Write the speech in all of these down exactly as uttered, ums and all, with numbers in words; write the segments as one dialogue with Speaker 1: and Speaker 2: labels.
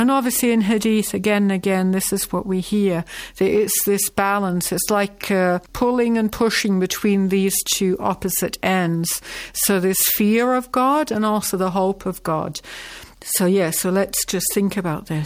Speaker 1: And obviously in Hadith, again and again, this is what we hear. It's this balance. It's like uh, pulling and pushing between these two opposite ends. So there's fear of God and also the hope of God. So yeah, so let's just think about this.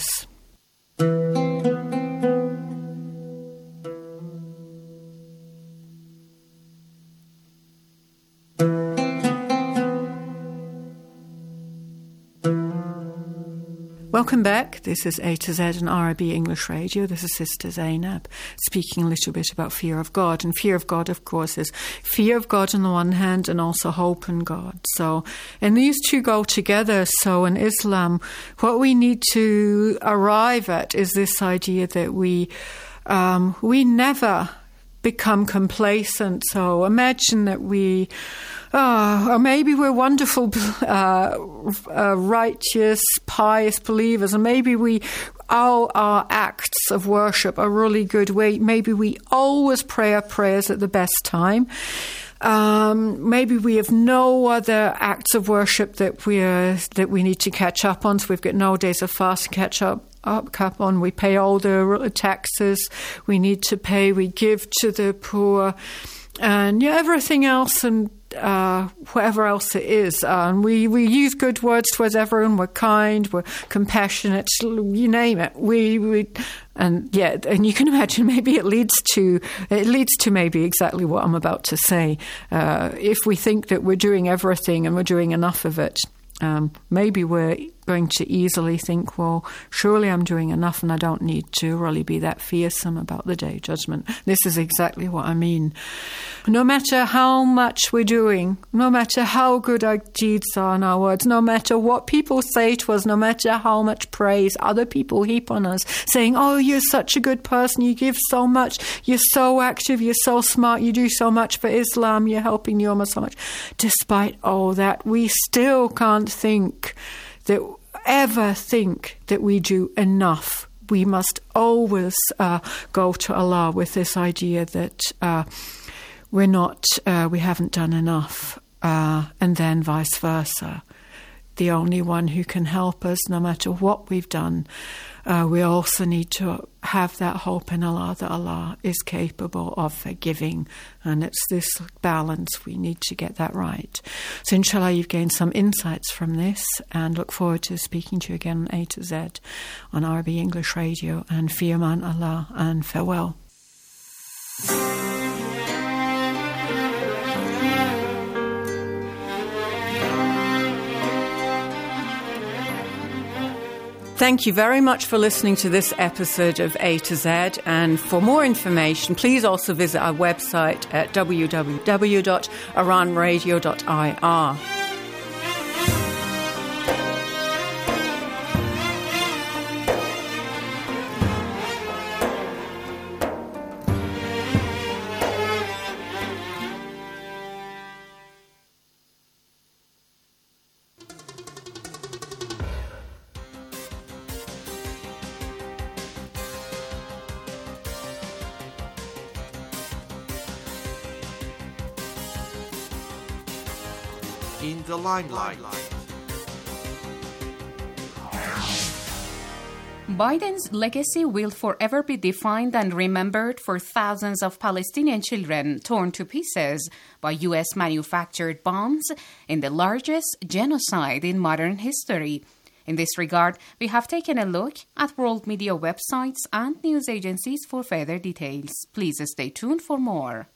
Speaker 1: Welcome back. This is A to Z and R I B English Radio. This is Sister Zainab speaking a little bit about fear of God. And fear of God, of course, is fear of God on the one hand and also hope in God. So, and these two go together. So in Islam, what we need to arrive at is this idea that we, um, we never become complacent. So imagine that we... Oh, or maybe we're wonderful, uh, uh, righteous, pious believers, and maybe we, all our acts of worship are really good. We, maybe we always pray our prayers at the best time. Um, maybe we have no other acts of worship that we are, that we need to catch up on. So we've got no days of fast to catch up. Up, up on. We pay all the taxes we need to pay. We give to the poor, and yeah, everything else, and uh, whatever else it is. Uh, and we, we use good words towards everyone. We're kind. We're compassionate. You name it. We we and yeah, and you can imagine maybe it leads to it leads to maybe exactly what I'm about to say. Uh, if we think that we're doing everything and we're doing enough of it. Um, maybe we're going to easily think, well, surely I'm doing enough and I don't need to really be that fearsome about the day of judgment. This is exactly what I mean. No matter how much we're doing, no matter how good our deeds are and our words, no matter what people say to us, no matter how much praise other people heap on us, saying, oh, you're such a good person, you give so much, you're so active, you're so smart, you do so much for Islam, you're helping the Ummah so much. Despite all that, we still can't think that ever think that we do enough. We must always uh, go to Allah with this idea that uh, we're not, uh, we haven't done enough, uh, and then vice versa. The only one who can help us, no matter what we've done, uh, we also need to have that hope in Allah, that Allah is capable of forgiving. And it's this balance, we need to get that right. So inshallah, you've gained some insights from this, and look forward to speaking to you again on A to Z on R B English Radio. And fi aman Allah, and farewell. Thank you very much for listening to this episode of A to Z. And for more information, please also visit our website at w w w dot iran radio dot i r.
Speaker 2: In the limelight.
Speaker 3: Biden's legacy will forever be defined and remembered for thousands of Palestinian children torn to pieces by U S manufactured bombs in the largest genocide in modern history. In this regard, we have taken a look at world media websites and news agencies for further details. Please stay tuned for more.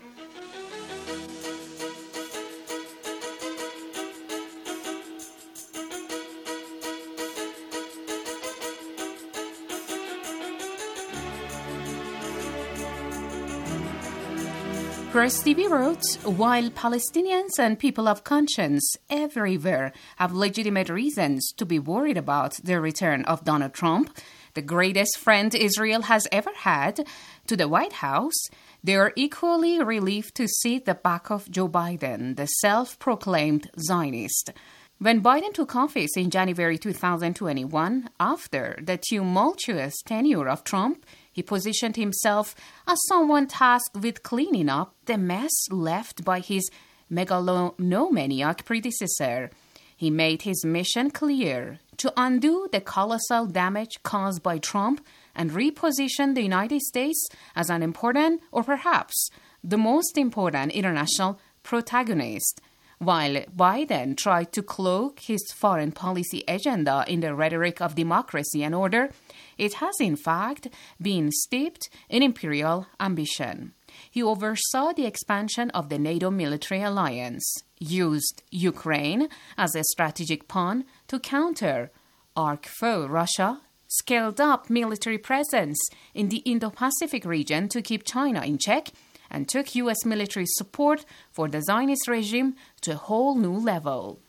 Speaker 3: Press T V wrote, while Palestinians and people of conscience everywhere have legitimate reasons to be worried about the return of Donald Trump, the greatest friend Israel has ever had, to the White House, they are equally relieved to see the back of Joe Biden, the self-proclaimed Zionist. When Biden took office in January two thousand twenty-one, after the tumultuous tenure of Trump, he positioned himself as someone tasked with cleaning up the mess left by his megalomaniac predecessor. He made his mission clear: to undo the colossal damage caused by Trump and reposition the United States as an important, or perhaps the most important, international protagonist. While Biden tried to cloak his foreign policy agenda in the rhetoric of democracy and order, it has in fact been steeped in imperial ambition. He oversaw the expansion of the NATO military alliance, used Ukraine as a strategic pawn to counter arch foe Russia, scaled up military presence in the Indo-Pacific region to keep China in check, and took U S military support for the Zionist regime to a whole new level.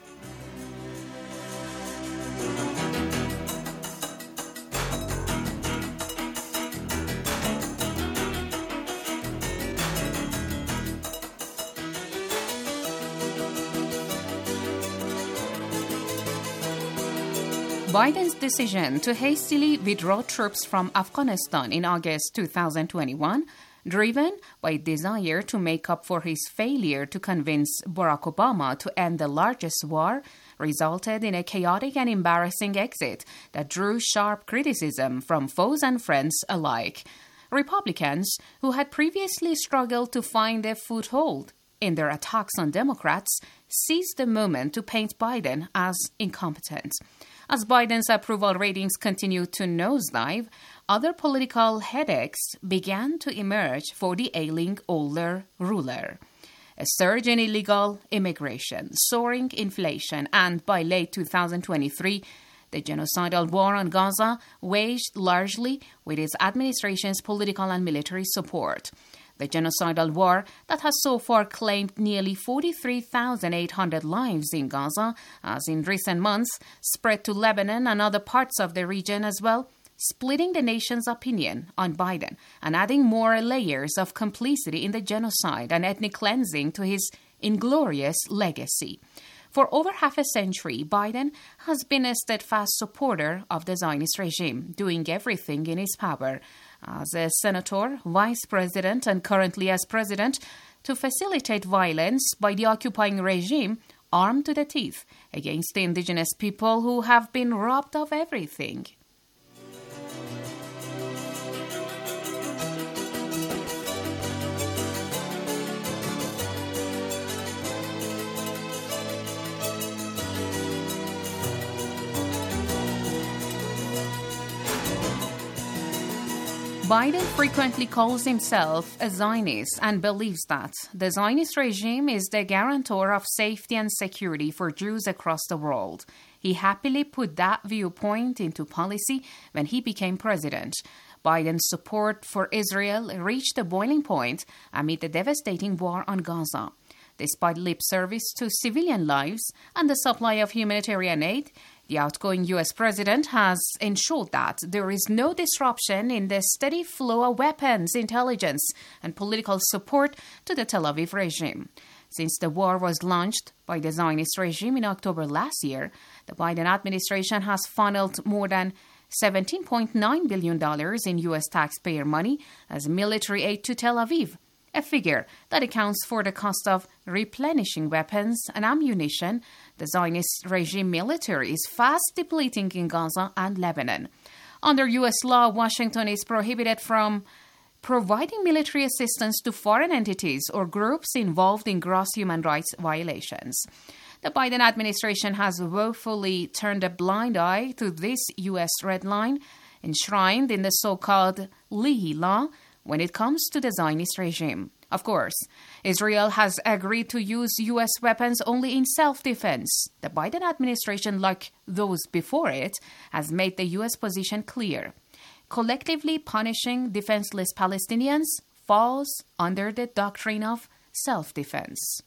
Speaker 3: Biden's decision to hastily withdraw troops from Afghanistan in August twenty twenty-one, driven by a desire to make up for his failure to convince Barack Obama to end the largest war, resulted in a chaotic and embarrassing exit that drew sharp criticism from foes and friends alike. Republicans, who had previously struggled to find a foothold in their attacks on Democrats, seized the moment to paint Biden as incompetent. As Biden's approval ratings continued to nosedive, other political headaches began to emerge for the ailing older ruler. A surge in illegal immigration, soaring inflation, and by late twenty twenty-three, the genocidal war on Gaza, waged largely with his administration's political and military support. The genocidal war that has so far claimed nearly forty-three thousand eight hundred lives in Gaza, as in recent months spread to Lebanon and other parts of the region as well, splitting the nation's opinion on Biden and adding more layers of complicity in the genocide and ethnic cleansing to his inglorious legacy. For over half a century, Biden has been a steadfast supporter of the Zionist regime, doing everything in his power, as a senator, vice president, and currently as president, to facilitate violence by the occupying regime armed to the teeth against the indigenous people who have been robbed of everything. Biden frequently calls himself a Zionist and believes that the Zionist regime is the guarantor of safety and security for Jews across the world. He happily put that viewpoint into policy when he became president. Biden's support for Israel reached a boiling point amid the devastating war on Gaza. Despite lip service to civilian lives and the supply of humanitarian aid, the outgoing U S president has ensured that there is no disruption in the steady flow of weapons, intelligence, and political support to the Tel Aviv regime. Since the war was launched by the Zionist regime in October last year, the Biden administration has funneled more than seventeen point nine billion dollars in U S taxpayer money as military aid to Tel Aviv, a figure that accounts for the cost of replenishing weapons and ammunition the Zionist regime military is fast depleting in Gaza and Lebanon. Under U S law, Washington is prohibited from providing military assistance to foreign entities or groups involved in gross human rights violations. The Biden administration has woefully turned a blind eye to this U S red line enshrined in the so-called Leahy Law when it comes to the Zionist regime. Of course, Israel has agreed to use U S weapons only in self-defense. The Biden administration, like those before it, has made the U S position clear. Collectively punishing defenseless Palestinians falls under the doctrine of self-defense.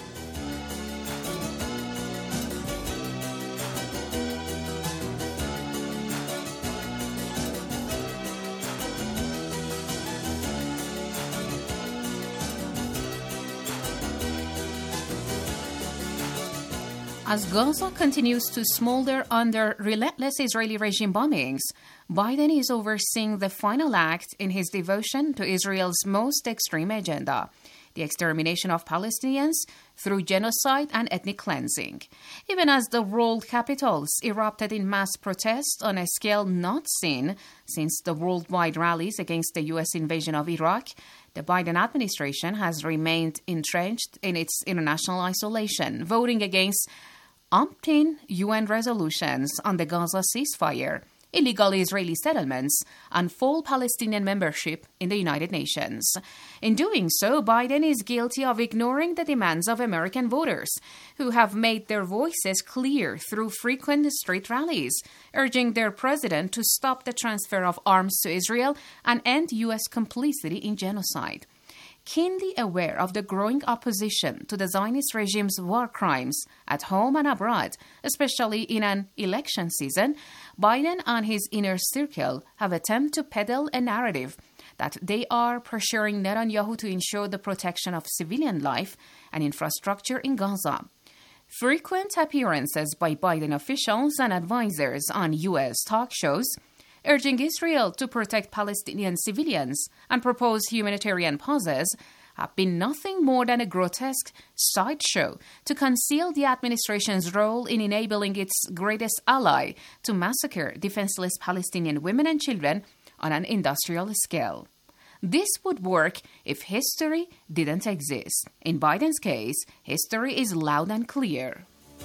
Speaker 3: As Gaza continues to smolder under relentless Israeli regime bombings, Biden is overseeing the final act in his devotion to Israel's most extreme agenda. the extermination of Palestinians through genocide and ethnic cleansing. Even as the world capitals erupted in mass protest on a scale not seen since the worldwide rallies against the U S invasion of Iraq, the Biden administration has remained entrenched in its international isolation, voting against umpteen U N resolutions on the Gaza ceasefire, illegal Israeli settlements, and full Palestinian membership in the United Nations. In doing so, Biden is guilty of ignoring the demands of American voters, who have made their voices clear through frequent street rallies, urging their president to stop the transfer of arms to Israel and end U S complicity in genocide. Keenly aware of the growing opposition to the Zionist regime's war crimes at home and abroad, especially in an election season, Biden and his inner circle have attempted to peddle a narrative that they are pressuring Netanyahu to ensure the protection of civilian life and infrastructure in Gaza. Frequent appearances by Biden officials and advisors on U S talk shows urging Israel to protect Palestinian civilians and propose humanitarian pauses have been nothing more than a grotesque sideshow to conceal the administration's role in enabling its greatest ally to massacre defenseless Palestinian women and children on an industrial scale. This would work if history didn't exist. In Biden's case, history is loud and clear.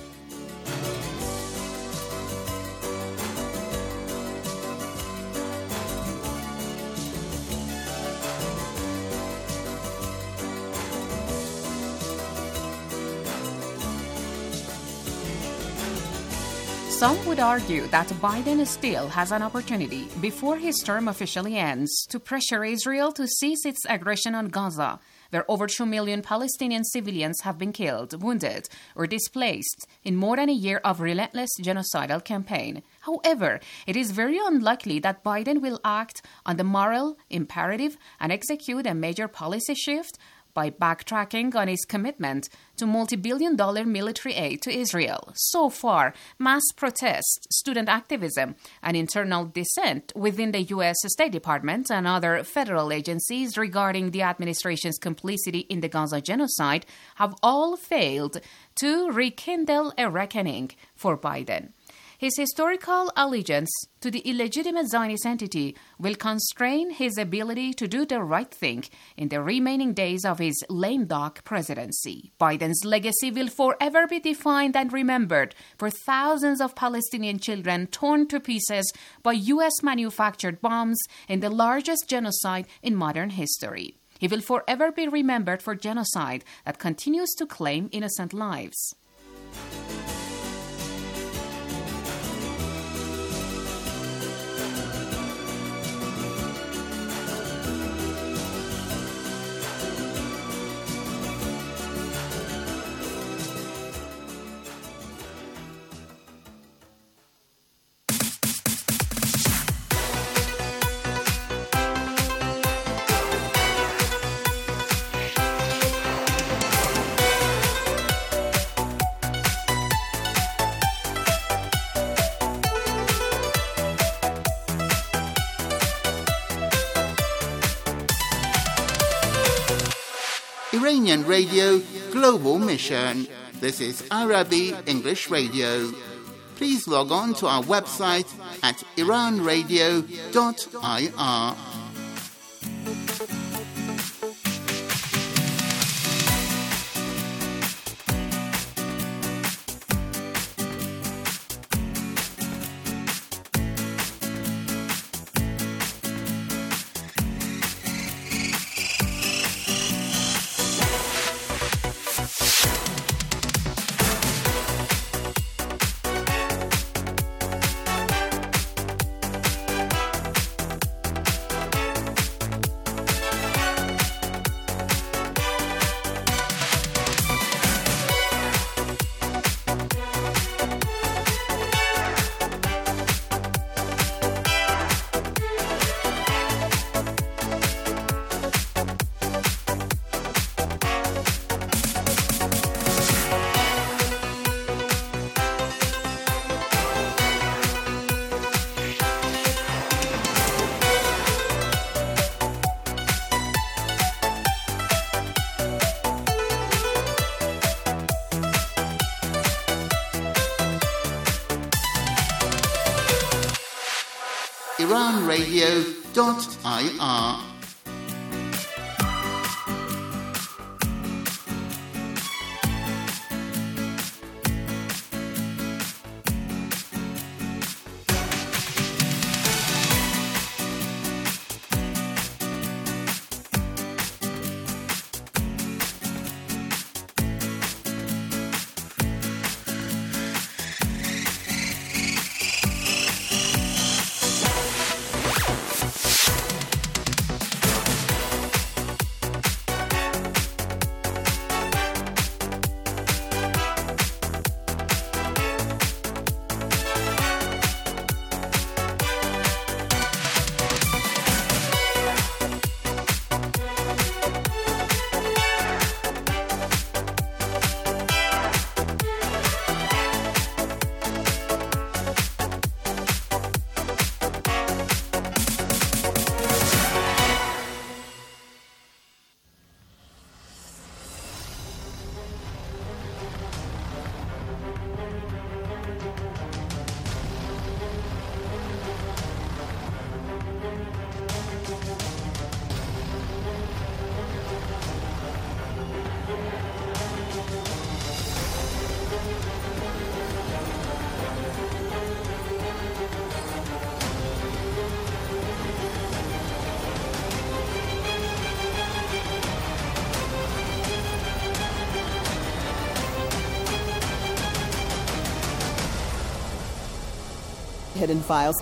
Speaker 3: Some would argue that Biden still has an opportunity before his term officially ends to pressure Israel to cease its aggression on Gaza, where over two million Palestinian civilians have been killed, wounded, or displaced in more than a year of relentless genocidal campaign. However, it is very unlikely that Biden will act on the moral imperative and execute a major policy shift by backtracking on his commitment to multi-billion dollar military aid to Israel. So far, mass protests, student activism, and internal dissent within the U S State Department and other federal agencies regarding the administration's complicity in the Gaza genocide have all failed to rekindle a reckoning for Biden. His historical allegiance to the illegitimate Zionist entity will constrain his ability to do the right thing in the remaining days of his lame duck presidency. Biden's legacy will forever be defined and remembered for thousands of Palestinian children torn to pieces by U S-manufactured bombs in the largest genocide in modern history. He will forever be remembered for genocide that continues to claim innocent lives.
Speaker 2: Iranian Radio Global Mission. This is Arabic English Radio. Please log on to our website at iran radio dot I R. iran radio dot I R.
Speaker 4: Hidden Files.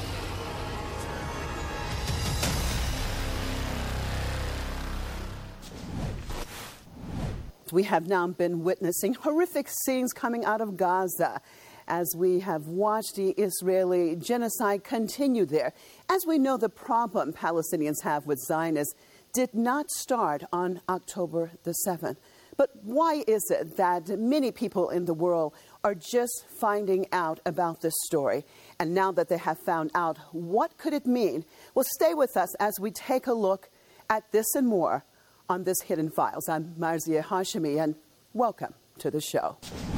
Speaker 4: We have now been witnessing horrific scenes coming out of Gaza as we have watched the Israeli genocide continue there. As we know, the problem Palestinians have with Zionists did not start on October the seventh. But why is it that many people in the world are just finding out about this story? And now that they have found out, what could it mean? Well, stay with us as we take a look at this and more on this Hidden Files. I'm Marzieh Hashemi, and welcome to the show.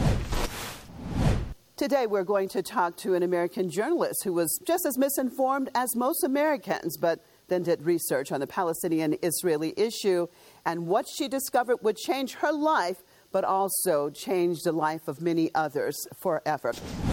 Speaker 4: Today, we're going to talk to an American journalist who was just as misinformed as most Americans, but then did research on the Palestinian-Israeli issue, and what she discovered would change her life, but also change the life of many others forever.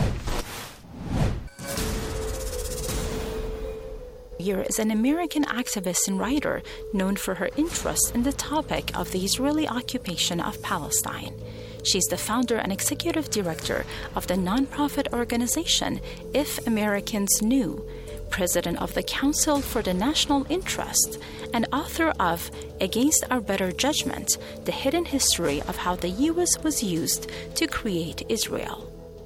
Speaker 5: Here is an American activist and writer known for her interest in the topic of the Israeli occupation of Palestine. She's the founder and executive director of the nonprofit organization If Americans Knew, president of the Council for the National Interest, and author of Against Our Better Judgment, The Hidden History of How the U S was Used to Create Israel.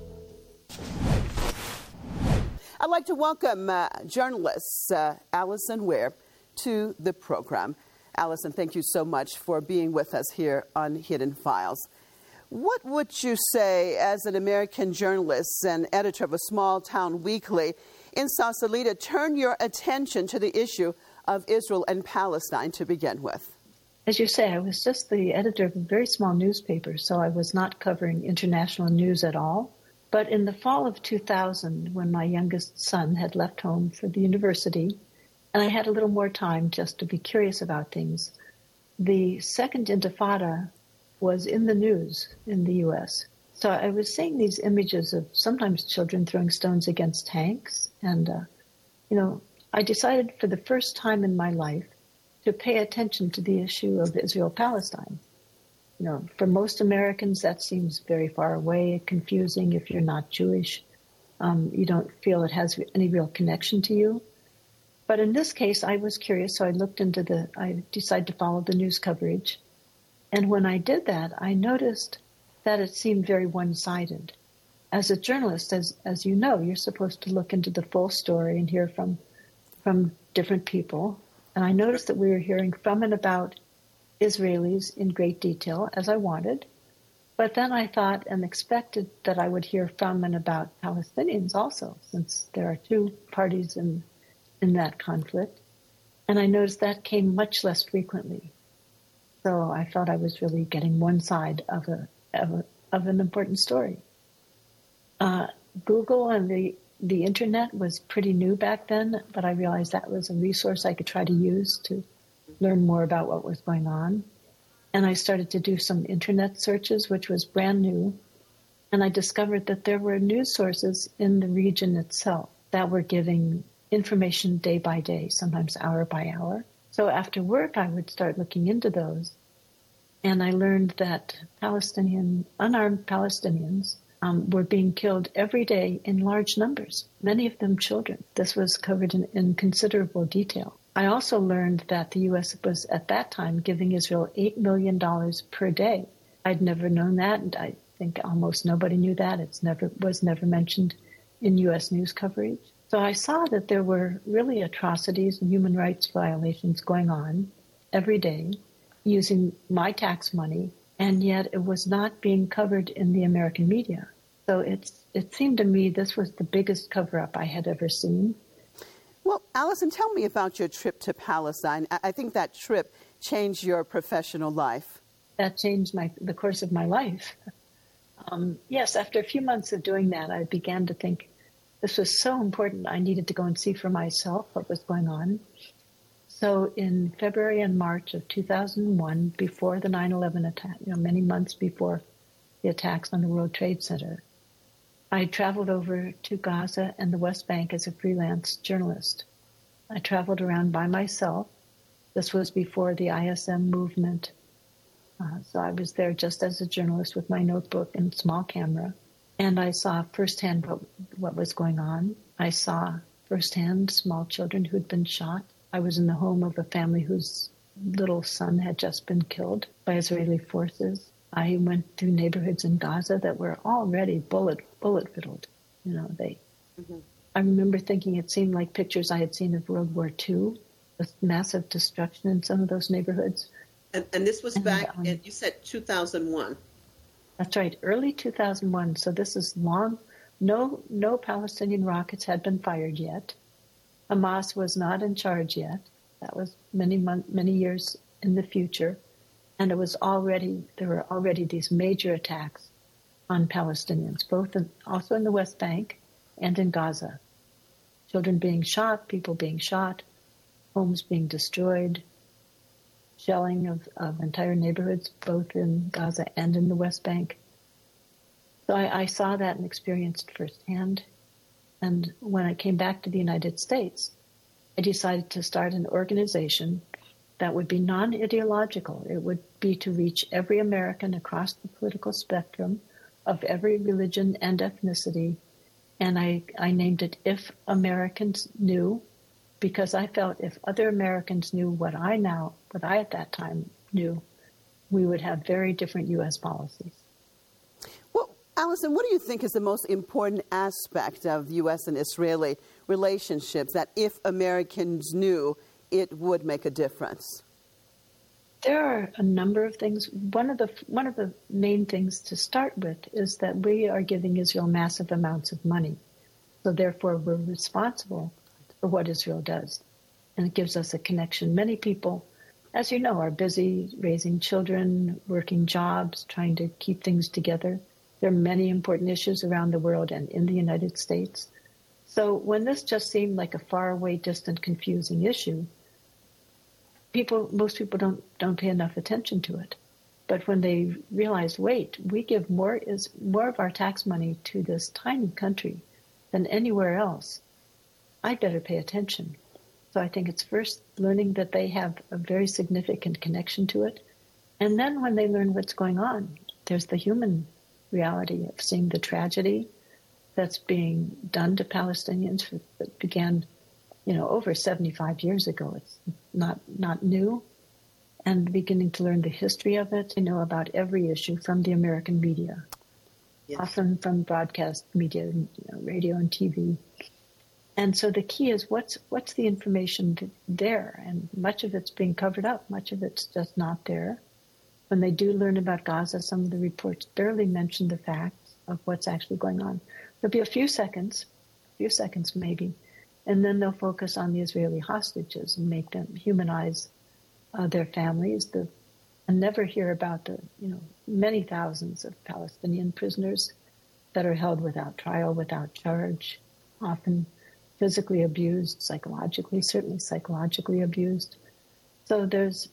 Speaker 4: I'd like to welcome uh, journalist uh, Allison Ware to the program. Allison, thank you so much for being with us here on Hidden Files. What would you say, as an American journalist and editor of a small-town weekly in Sausalito, turn your attention to the issue of Israel and Palestine to begin with?
Speaker 6: As you say, I was just the editor of a very small newspaper, so I was not covering international news at all. But in the fall of two thousand, when my youngest son had left home for the university, and I had a little more time just to be curious about things, the Second Intifada was in the news in the U S. So I was seeing these images of sometimes children throwing stones against tanks. And, uh, you know, I decided for the first time in my life to pay attention to the issue of Israel-Palestine. You know, for most Americans, that seems very far away, confusing. If you're not Jewish, um, you don't feel it has any real connection to you. But in this case, I was curious, so I looked into the, I decided to follow the news coverage. And when I did that, I noticed that it seemed very one-sided. As a journalist, as as you know, you're supposed to look into the full story and hear from from different people. And I noticed that we were hearing from and about Israelis in great detail, as I wanted. But then I thought and expected that I would hear from and about Palestinians also, since there are two parties in in that conflict. And I noticed that came much less frequently. So I felt I was really getting one side of a of, a, of an important story. Uh, Google and the the internet was pretty new back then, but I realized that was a resource I could try to use to learn more about what was going on. And I started to do some internet searches, which was brand new. And I discovered that there were news sources in the region itself that were giving information day by day, sometimes hour by hour. So after work, I would start looking into those. And I learned that Palestinian, unarmed Palestinians um, were being killed every day in large numbers, many of them children. This was covered in, in considerable detail. I also learned that the U S was at that time giving Israel eight million dollars per day. I'd never known that, and I think almost nobody knew that. It's never was never mentioned in U S news coverage. So I saw that there were really atrocities and human rights violations going on every day using my tax money, and yet it was not being covered in the American media. So it's, it seemed to me this was the biggest cover-up I had ever seen.
Speaker 4: Well, Allison, tell me about your trip to Palestine. I think that trip changed your professional life.
Speaker 6: That changed my the course of my life. Um, yes, after a few months of doing that, I began to think this was so important. I needed to go and see for myself what was going on. So in February and March of two thousand one, before the nine eleven attack, you know, many months before the attacks on the World Trade Center, I traveled over to Gaza and the West Bank as a freelance journalist. I traveled around by myself. This was before the I S M movement. Uh, so I was there just as a journalist with my notebook and small camera. And I saw firsthand what, what was going on. I saw firsthand small children who'd been shot. I was in the home of a family whose little son had just been killed by Israeli forces. I went through neighborhoods in Gaza that were already bullet bullet riddled. You know, they. Mm-hmm. I remember thinking it seemed like pictures I had seen of World War Two, with massive destruction in some of those neighborhoods.
Speaker 7: And, and this was
Speaker 6: and,
Speaker 7: back,
Speaker 6: um,
Speaker 7: in, you said two thousand one.
Speaker 6: That's right, early two thousand one. So this is long. No, no Palestinian rockets had been fired yet. Hamas was not in charge yet. That was many month, many years in the future. And it was already, there were already these major attacks on Palestinians, both in, also in the West Bank and in Gaza. Children being shot, people being shot, homes being destroyed, shelling of, of entire neighborhoods, both in Gaza and in the West Bank. So I, I saw that and experienced firsthand. And when I came back to the United States, I decided to start an organization that would be non-ideological. It would be to reach every American across the political spectrum of every religion and ethnicity. And I, I named it If Americans Knew, because I felt if other Americans knew what I now, what I at that time knew, we would have very different U S policies.
Speaker 4: Well, Allison, what do you think is the most important aspect of U S and Israeli relationships that if Americans knew, it would make a difference?
Speaker 6: There are a number of things. One of the one of the main things to start with is that we are giving Israel massive amounts of money. So therefore, we're responsible for what Israel does. And it gives us a connection. Many people, as you know, are busy raising children, working jobs, trying to keep things together. There are many important issues around the world and in the United States. So when this just seemed like a faraway, distant, confusing issue, people, most people don't don't pay enough attention to it. But when they realize, wait, we give more is more of our tax money to this tiny country than anywhere else, I better pay attention. So I think it's first learning that they have a very significant connection to it. And then when they learn what's going on, there's the human reality of seeing the tragedy that's being done to Palestinians that began, you know, over seventy-five years ago. It's not not new. And beginning to learn the history of it. I know about every issue from the American media, yes. Often from broadcast media, you know, radio and T V. And so the key is what's what's the information there? And much of it's being covered up. Much of it's just not there. When they do learn about Gaza, some of the reports barely mention the facts of what's actually going on. There'll be a few seconds, a few seconds maybe, and then they'll focus on the Israeli hostages and make them humanize uh, their families, the, and never hear about the, you know, many thousands of Palestinian prisoners that are held without trial, without charge, often physically abused, psychologically, certainly psychologically abused. So there's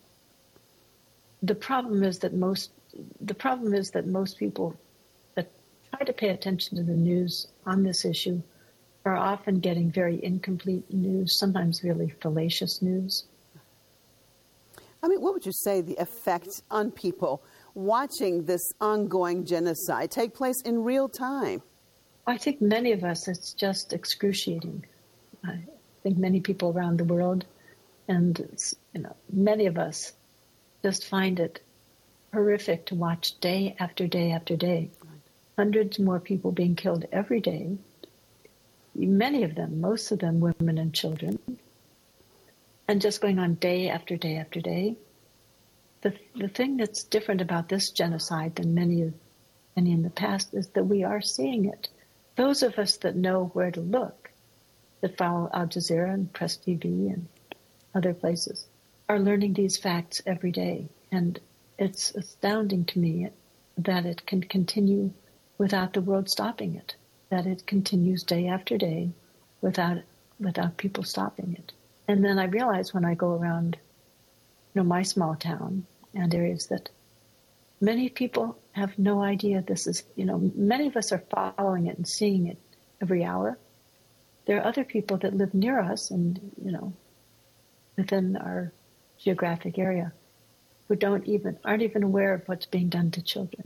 Speaker 6: the problem is that most the problem is that most people that try to pay attention to the news on this issue are often getting very incomplete news, sometimes really fallacious news.
Speaker 4: I mean, what would you say the effect on people watching this ongoing genocide take place in real time?
Speaker 6: I think many of us, it's just excruciating. I think many people around the world, and you know, many of us just find it horrific to watch day after day after day. Right. Hundreds more people being killed every day. Many of them, most of them, women and children. And just going on day after day after day. The the thing that's different about this genocide than many of many in the past is that we are seeing it. Those of us that know where to look, that follow Al Jazeera and Press T V and other places, are learning these facts every day. And it's astounding to me that it can continue without the world stopping it, that it continues day after day without without people stopping it. And then I realize when I go around, you know, my small town and areas that many people have no idea this is, you know, many of us are following it and seeing it every hour. There are other people that live near us and, you know, within our geographic area who don't even, aren't even aware of what's being done to children.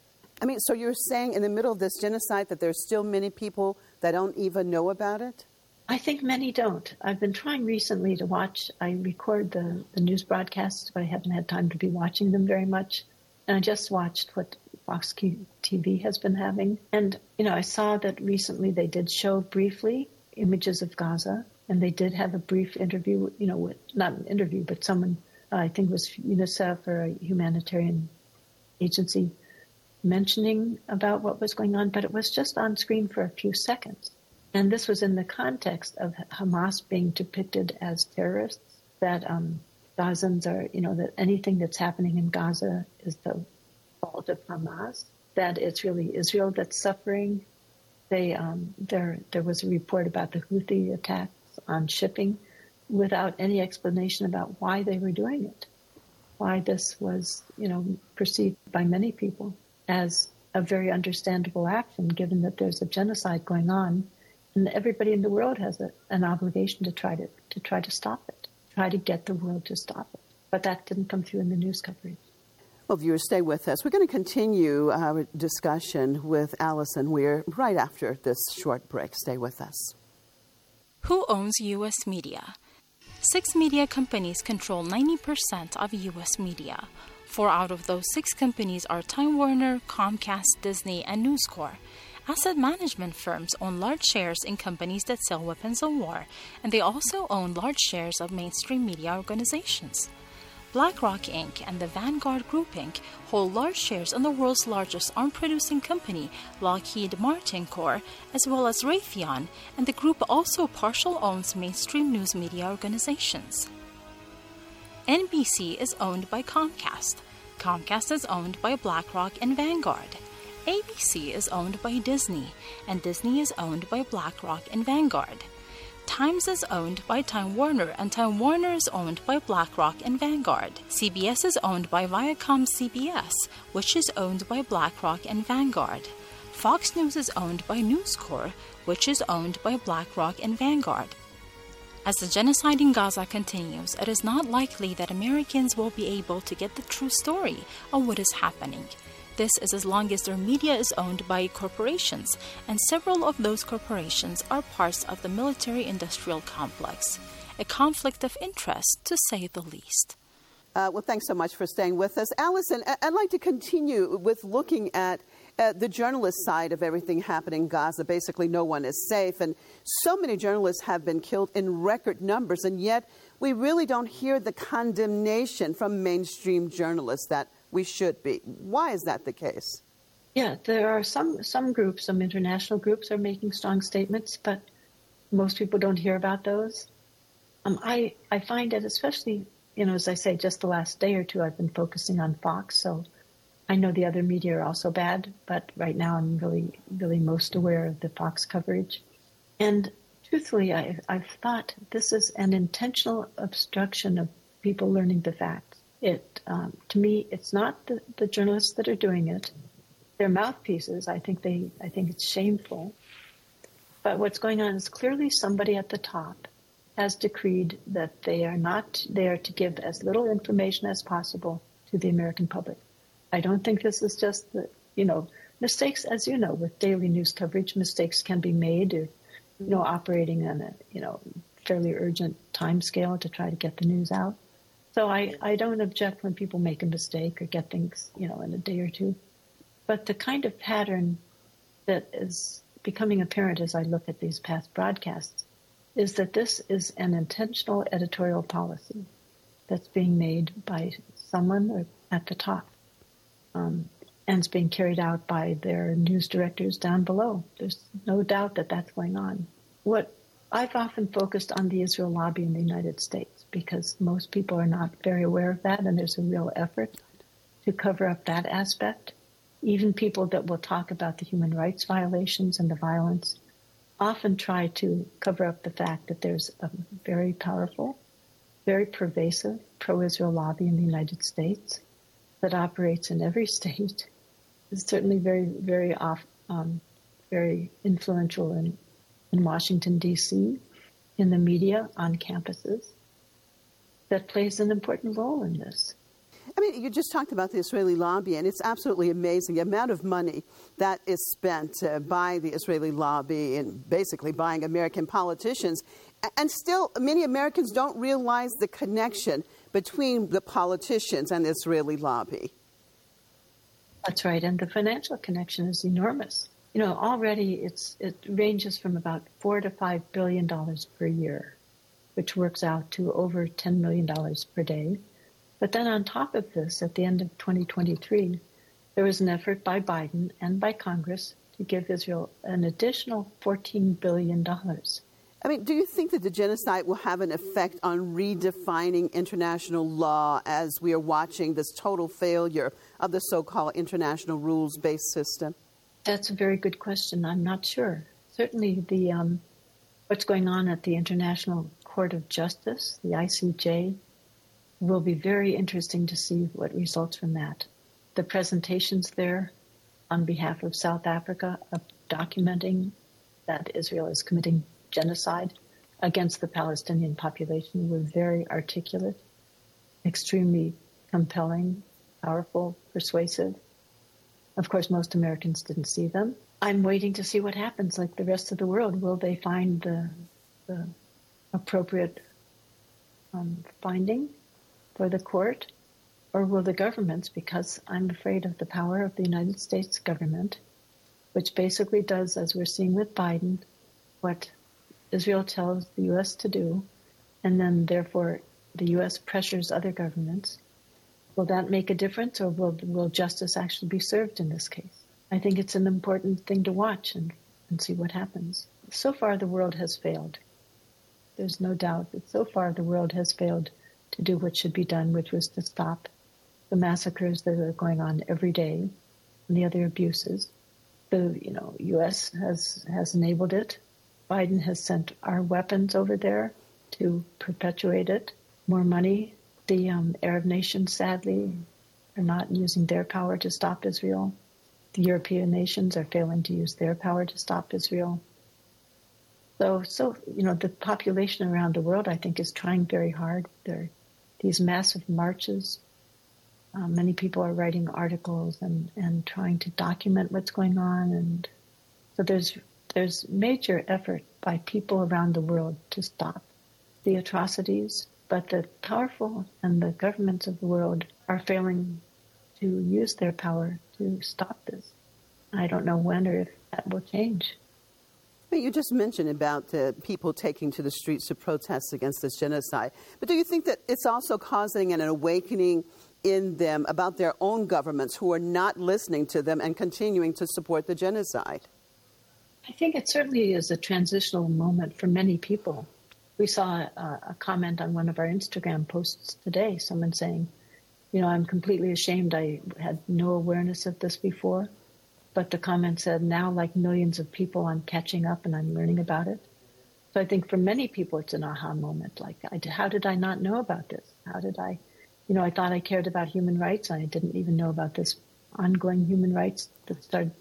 Speaker 4: I mean, so you're saying in the middle of this genocide that there's still many people that don't even know about it?
Speaker 6: I think many don't. I've been trying recently to watch. I record the, the news broadcasts, but I haven't had time to be watching them very much. And I just watched what Fox T V has been having. And, you know, I saw that recently they did show briefly images of Gaza, and they did have a brief interview, you know, with, not an interview, but someone, uh, I think it was UNICEF or a humanitarian agency, mentioning about what was going on, but it was just on screen for a few seconds. And this was in the context of Hamas being depicted as terrorists, that um, Gazans are, you know, that anything that's happening in Gaza is the fault of Hamas, that it's really Israel that's suffering. They, um, there, there was a report about the Houthi attacks on shipping without any explanation about why they were doing it, why this was, you know, perceived by many people as a very understandable action, given that there's a genocide going on. And everybody in the world has a, an obligation to try to, to try to stop it, try to get the world to stop it. But that didn't come through in the news coverage.
Speaker 4: Well, viewers, stay with us. We're going to continue our discussion with Alison Weir right after this short break. Stay with us.
Speaker 5: Who owns U S media? Six media companies control ninety percent of U S media. Four out of those six companies are Time Warner, Comcast, Disney, and News Corp. Asset management firms own large shares in companies that sell weapons of war, and they also own large shares of mainstream media organizations. BlackRock Incorporated and the Vanguard Group Incorporated hold large shares in the world's largest arm-producing company, Lockheed Martin Corporation, as well as Raytheon, and the group also partially owns mainstream news media organizations. N B C is owned by Comcast. Comcast is owned by BlackRock and Vanguard. A B C is owned by Disney, and Disney is owned by BlackRock and Vanguard. Times is owned by Time Warner, and Time Warner is owned by BlackRock and Vanguard. C B S is owned by Viacom C B S, which is owned by BlackRock and Vanguard. Fox News is owned by News Corp, which is owned by BlackRock and Vanguard. As the genocide in Gaza continues, it is not likely that Americans will be able to get the true story of what is happening. This is as long as their media is owned by corporations, and several of those corporations are parts of the military-industrial complex, a conflict of interest, to say the least.
Speaker 4: Uh, well, thanks so much for staying with us. Alison, I'd like to continue with looking at uh, the journalist side of everything happening in Gaza. Basically, no one is safe, and so many journalists have been killed in record numbers, and yet we really don't hear the condemnation from mainstream journalists that we should be. Why is that the case?
Speaker 6: Yeah, there are some, some groups, some international groups are making strong statements, but most people don't hear about those. Um, I, I find that especially, you know, as I say, just the last day or two, I've been focusing on Fox, so I know the other media are also bad, but right now I'm really, really most aware of the Fox coverage. And truthfully, I, I've thought this is an intentional obstruction of people learning the facts. It, um, to me, it's not the, the journalists that are doing it. They're mouthpieces. I think they, I think it's shameful. But what's going on is clearly somebody at the top has decreed that they are not there to give as little information as possible to the American public. I don't think this is just the, you know, mistakes, as you know, with daily news coverage, mistakes can be made, or, you know, operating on a, you know, fairly urgent time scale to try to get the news out. So I, I don't object when people make a mistake or get things, you know, in a day or two. But the kind of pattern that is becoming apparent as I look at these past broadcasts is that this is an intentional editorial policy that's being made by someone at the top, um, and it's being carried out by their news directors down below. There's no doubt that that's going on. What I've often focused on the Israel lobby in the United States because most people are not very aware of that, and there's a real effort to cover up that aspect. Even people that will talk about the human rights violations and the violence often try to cover up the fact that there's a very powerful, very pervasive pro-Israel lobby in the United States that operates in every state. It's certainly very, very off, um, very influential in, in Washington, D C, in the media, on campuses, that plays an important role in this.
Speaker 4: I mean, you just talked about the Israeli lobby, and it's absolutely amazing the amount of money that is spent uh, by the Israeli lobby in basically buying American politicians. And still, many Americans don't realize the connection between the politicians and the Israeli lobby.
Speaker 6: That's right, and the financial connection is enormous. You know, already it's it ranges from about four to five billion dollars per year, which works out to over ten million dollars per day. But then on top of this, at the end of twenty twenty-three, there was an effort by Biden and by Congress to give Israel an additional fourteen billion dollars.
Speaker 4: I mean, do you think that the genocide will have an effect on redefining international law as we are watching this total failure of the so-called international rules-based system?
Speaker 6: That's a very good question. I'm not sure. Certainly the um, what's going on at the International Court of Justice, the I C J, will be very interesting to see what results from that. The presentations there on behalf of South Africa of documenting that Israel is committing genocide against the Palestinian population were very articulate, extremely compelling, powerful, persuasive. Of course, most Americans didn't see them. I'm waiting to see what happens like the rest of the world. Will they find the, the appropriate um, finding for the court, or will the governments, because I'm afraid of the power of the United States government, which basically does, as we're seeing with Biden, what Israel tells the U S to do, and then therefore the U S pressures other governments. Will that make a difference, or will, will justice actually be served in this case? I think it's an important thing to watch and, and see what happens. So far, the world has failed. There's no doubt that so far the world has failed to do what should be done, which was to stop the massacres that are going on every day and the other abuses. The you know U S has has enabled it. Biden has sent our weapons over there to perpetuate it. More money. The um, Arab nations, sadly, are not using their power to stop Israel. The European nations are failing to use their power to stop Israel. So, so you know, the population around the world, I think, is trying very hard. There are these massive marches. Uh, many people are writing articles and, and trying to document what's going on. And so there's there's major effort by people around the world to stop the atrocities. But the powerful and the governments of the world are failing to use their power to stop this. I don't know when or if that will change.
Speaker 4: But you just mentioned about uh, people taking to the streets to protest against this genocide. But do you think that it's also causing an awakening in them about their own governments who are not listening to them and continuing to support the genocide?
Speaker 6: I think it certainly is a transitional moment for many people. We saw a, a comment on one of our Instagram posts today, someone saying, you know, I'm completely ashamed. I had no awareness of this before. But the comment said, now like millions of people, I'm catching up and I'm learning about it. So I think for many people, it's an aha moment. Like, I, how did I not know about this? How did I, you know, I thought I cared about human rights, and I didn't even know about this ongoing human rights that started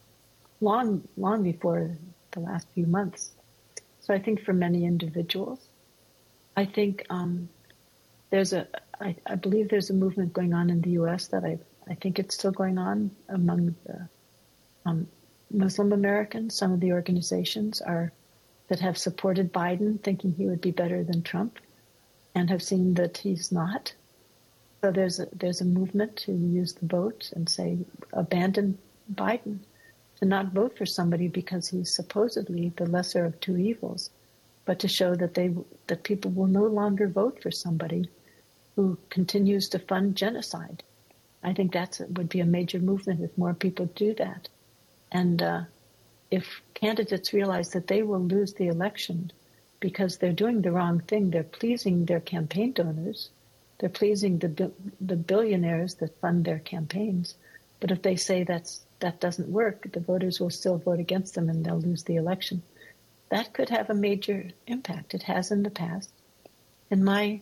Speaker 6: long, long before the last few months. So I think for many individuals, I think um, there's a, I, I believe there's a movement going on in the U S that I, I think it's still going on among the um, Muslim Americans. Some of the organizations are that have supported Biden, thinking he would be better than Trump, and have seen that he's not. So there's a, there's a movement to use the vote and say, abandon Biden, to not vote for somebody because he's supposedly the lesser of two evils, but to show that they that people will no longer vote for somebody who continues to fund genocide. I think that would be a major movement if more people do that. And uh, if candidates realize that they will lose the election because they're doing the wrong thing, they're pleasing their campaign donors, they're pleasing the the billionaires that fund their campaigns. But if they say that's that doesn't work, the voters will still vote against them and they'll lose the election. That could have a major impact. It has in the past. In my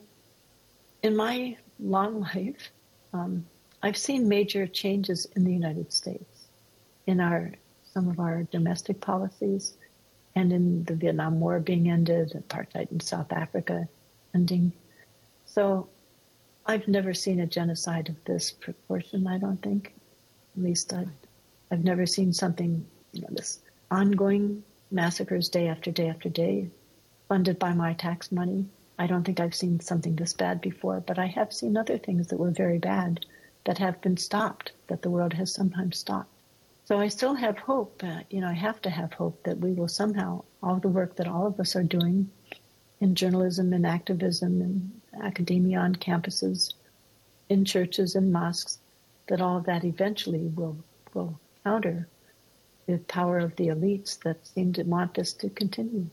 Speaker 6: in my long life, um, I've seen major changes in the United States, in our some of our domestic policies, and in the Vietnam War being ended, apartheid in South Africa ending. So I've never seen a genocide of this proportion, I don't think. At least I've, I've never seen something, you know, this ongoing massacres day after day after day, funded by my tax money. I don't think I've seen something this bad before, but I have seen other things that were very bad that have been stopped, that the world has sometimes stopped. So I still have hope, uh, you know, I have to have hope that we will somehow, all the work that all of us are doing in journalism and activism and academia on campuses, in churches and mosques, that all of that eventually will will counter the power of the elites that seem to want this to continue.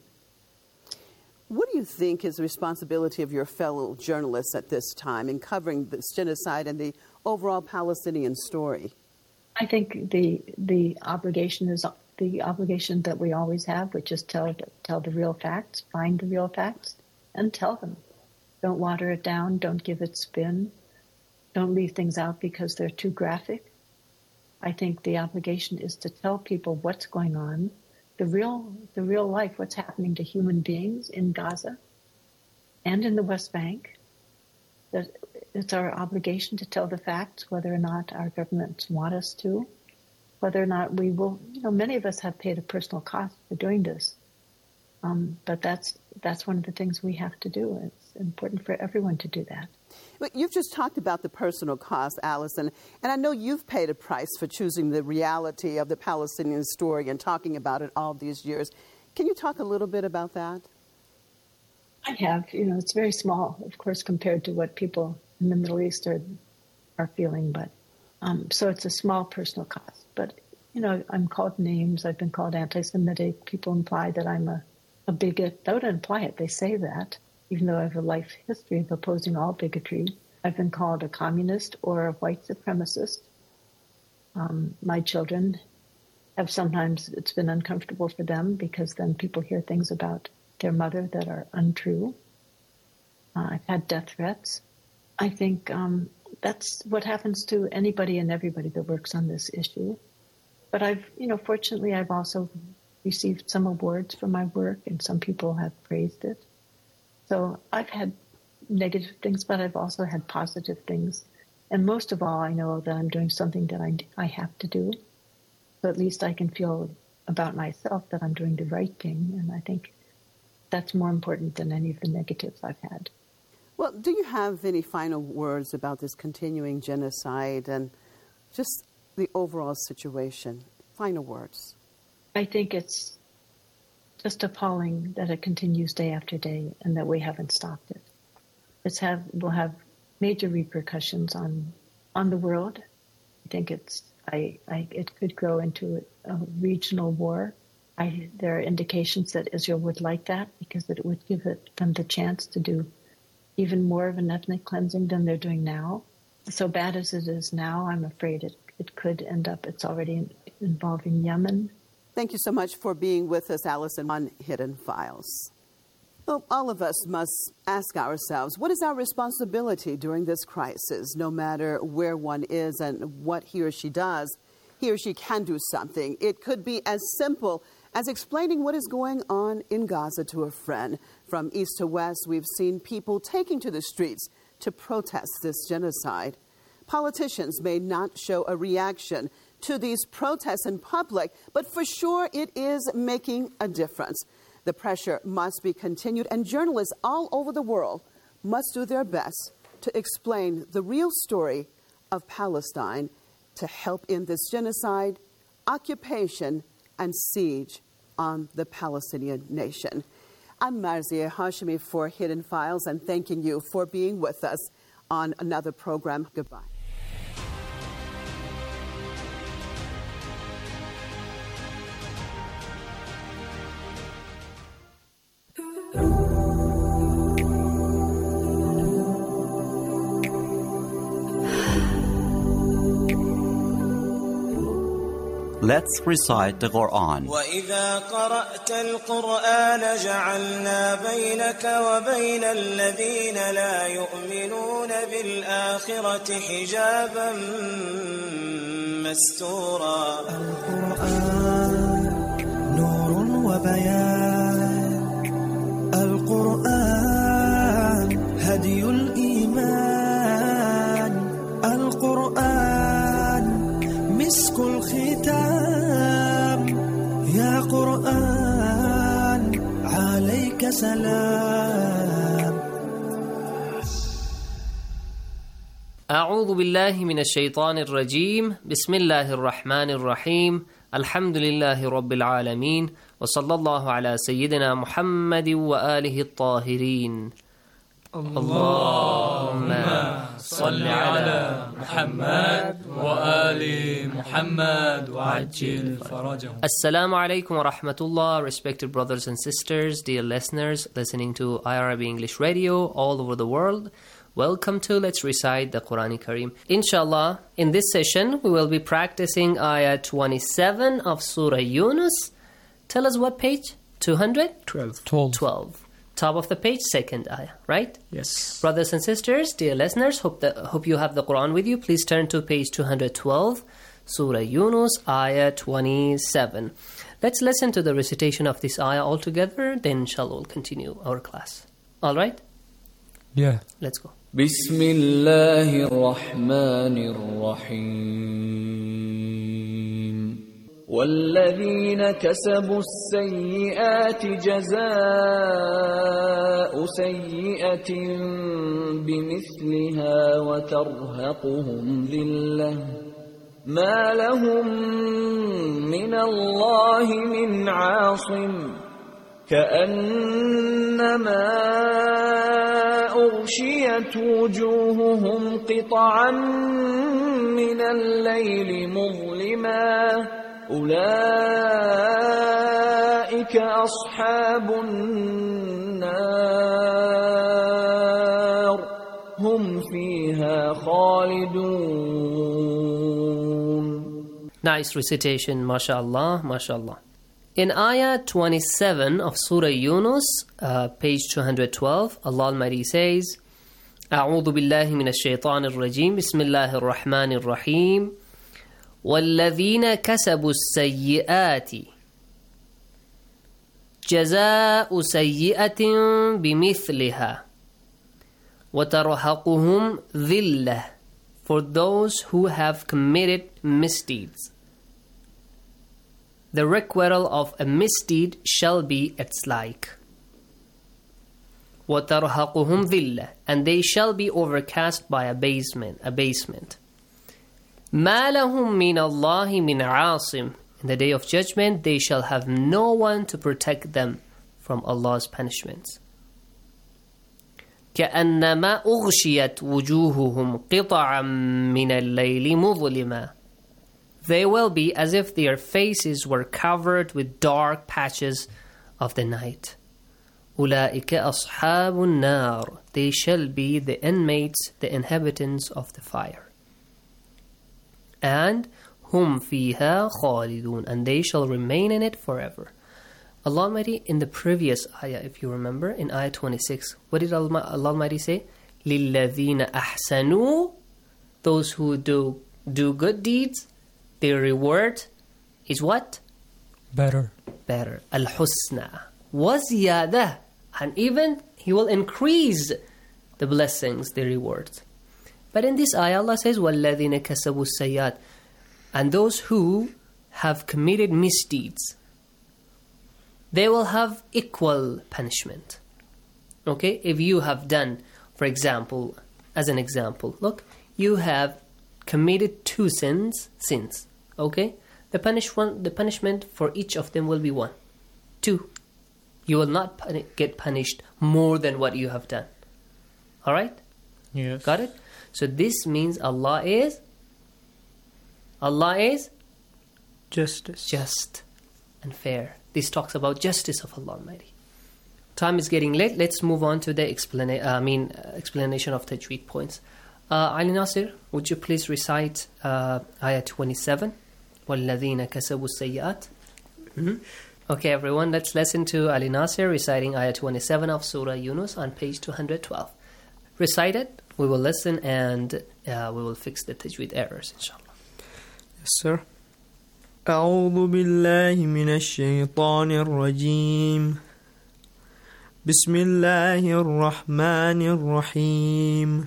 Speaker 4: What do you think is the responsibility of your fellow journalists at this time in covering this genocide and the overall Palestinian story?
Speaker 6: I think the the obligation is the obligation that we always have, which is tell tell the real facts, find the real facts, and tell them. Don't water it down. Don't give it spin. Don't leave things out because they're too graphic. I think the obligation is to tell people what's going on, the real the real life, what's happening to human beings in Gaza and in the West Bank. That it's our obligation to tell the facts, whether or not our governments want us to, whether or not we will. You know, many of us have paid a personal cost for doing this, um, but that's that's one of the things we have to do. It's important for everyone to do that.
Speaker 4: But you've just talked about the personal cost, Allison, and I know you've paid a price for choosing the reality of the Palestinian story and talking about it all these years. Can you talk a little bit about that?
Speaker 6: I have. You know, it's very small, of course, compared to what people in the Middle East are, are feeling, but um, so it's a small personal cost. But, you know, I'm called names. I've been called anti-Semitic. People imply that I'm a, a bigot. They don't imply it. They say that. Even though I have a life history of opposing all bigotry, I've been called a communist or a white supremacist. Um, my children have sometimes, it's been uncomfortable for them because then people hear things about their mother that are untrue. Uh, I've had death threats. I think um, that's what happens to anybody and everybody that works on this issue. But I've, you know, fortunately, I've also received some awards for my work, and some people have praised it. So I've had negative things, but I've also had positive things. And most of all, I know that I'm doing something that I, I have to do. So at least I can feel about myself that I'm doing the right thing. And I think that's more important than any of the negatives I've had.
Speaker 4: Well, do you have any final words about this continuing genocide and just the overall situation? Final words.
Speaker 6: I think it's just appalling that it continues day after day and that we haven't stopped it. It's have will have major repercussions on on the world. I think it's I, I it could grow into a, a regional war. I, there are indications that Israel would like that because it would give it, them the chance to do even more of an ethnic cleansing than they're doing now. So bad as it is now, I'm afraid it, it could end up, it's already in, involving Yemen.
Speaker 4: Thank you so much for being with us, Allison, on Hidden Files. Well, all of us must ask ourselves, what is our responsibility during this crisis? No matter where one is and what he or she does, he or she can do something. It could be as simple as explaining what is going on in Gaza to a friend. From east to west, we've seen people taking to the streets to protest this genocide. Politicians may not show a reaction to these protests in public, but for sure it is making a difference. The pressure must be continued, and journalists all over the world must do their best to explain the real story of Palestine to help end this genocide, occupation, and siege on the Palestinian nation. I'm Marzieh Hashemi for Hidden Files, and thanking you for being with us on another program. Goodbye.
Speaker 8: Let's recite the Quran.
Speaker 9: وَإِذَا قَرَأْتَ الْقُرْآنَ جَعَلْنَا بَيْنَكَ وَبَيْنَ الَّذِينَ لَا يُؤْمِنُونَ بِالْآخِرَةِ حِجَابًا مَسْتُورًا.
Speaker 10: القرآن نور وبيان، القرآن هدي الإيمان، القرآن مسك الختام، يا قرآن عليك سلام.
Speaker 11: أعوذ بالله من الشيطان الرجيم. بسم الله الرحمن الرحيم. الحمد لله رب العالمين، وصلى الله على سيدنا محمد وآله الطاهرين. اللهم صل على محمد وآل محمد وعجل فرجهم. Assalamu alaikum wa rahmatullah. Respected brothers and sisters, dear listeners listening to I R B English Radio all over the world, welcome to Let's Recite the Quran Kareem. Inshallah, in this session we will be practicing ayah twenty-seven of Surah Yunus. Tell us what page? two hundred?
Speaker 12: twelve.
Speaker 11: twelve. Top of the page, second ayah, right?
Speaker 12: Yes.
Speaker 11: Brothers and sisters, dear listeners, hope that hope you have the Quran with you. Please turn to page two hundred twelve, Surah Yunus, ayah twenty-seven. Let's listen to the recitation of this ayah all together, then inshallah we'll continue our class. All right?
Speaker 12: Yeah.
Speaker 11: Let's go.
Speaker 13: Bismillahir Rahmanir Rahim. والذين كسبوا السيئات جزاء سيئة بمثلها وترهقهم ذلة ما لهم من الله من عاصم كأنما أغشيت وجوههم قطعا من الليل مظلما أولئك أصحاب النار هم فيها خالدون.
Speaker 11: Nice recitation, mashallah, mashallah. In ayah twenty-seven of Surah Yunus, uh, page two hundred twelve, Allah Almighty says, أعوذ بالله من الشيطان الرجيم بسم الله الرحمن الرحيم والذين كسبوا السيئات جزاء سيئة بمثلها وترهقهم ذلة. For those who have committed misdeeds, the requital of a misdeed shall be its like. وترهقهم ذلة, and they shall be overcast by abasement, abasement. مَا لَهُم مِّنَ اللَّهِ مِنْ عَاصِمٍ. In the day of judgment, they shall have no one to protect them from Allah's punishments. كَأَنَّمَا أُغْشِيَتْ وُجُوهُهُمْ قِطَعًا مِّنَ اللَّيْلِ مُظْلِمًا. They will be as if their faces were covered with dark patches of the night. أُولَٰئِكَ أَصْحَابُ النَّارِ. They shall be the inmates, the inhabitants of the fire. And hum fiha khalidun, and they shall remain in it forever. Allah Almighty in the previous ayah, if you remember, in ayah twenty-six, what did Allah, Allah Almighty say? لِلَّذِينَ أَحْسَنُوا, those who do do good deeds, their reward is what?
Speaker 12: Better.
Speaker 11: Better. Al-Husna. وَزِيَادَةً, and even He will increase the blessings, the rewards. But in this ayah, Allah says, وَالَّذِينَ كَسَبُوا السَّيِّئَاتِ, and those who have committed misdeeds, they will have equal punishment. Okay? If you have done, for example, as an example, look, you have committed two sins, sins. Okay? The punish one, the punishment for each of them will be one. Two. You will not puni- get punished more than what you have done. Alright?
Speaker 12: Yes.
Speaker 11: Got it? So this means Allah is Allah is
Speaker 12: justice.
Speaker 11: Just and fair. This talks about justice of Allah Almighty. Time is getting late. Let's move on to the explana- I mean, uh, explanation of tajweed points. Uh, Ali Nasir, would you please recite uh, ayah twenty-seven? وَالَّذِينَ كَسَبُوا السَّيِّئَاتِ. Mm-hmm. Okay, everyone, let's listen to Ali Nasir reciting ayah twenty-seven of Surah Yunus on page two hundred twelve. Recite it, we will listen, and uh, we will fix the tajweed errors, inshallah.
Speaker 12: Yes, sir. أعوذ بالله من الشيطان الرجيم بسم الله الرحمن الرحيم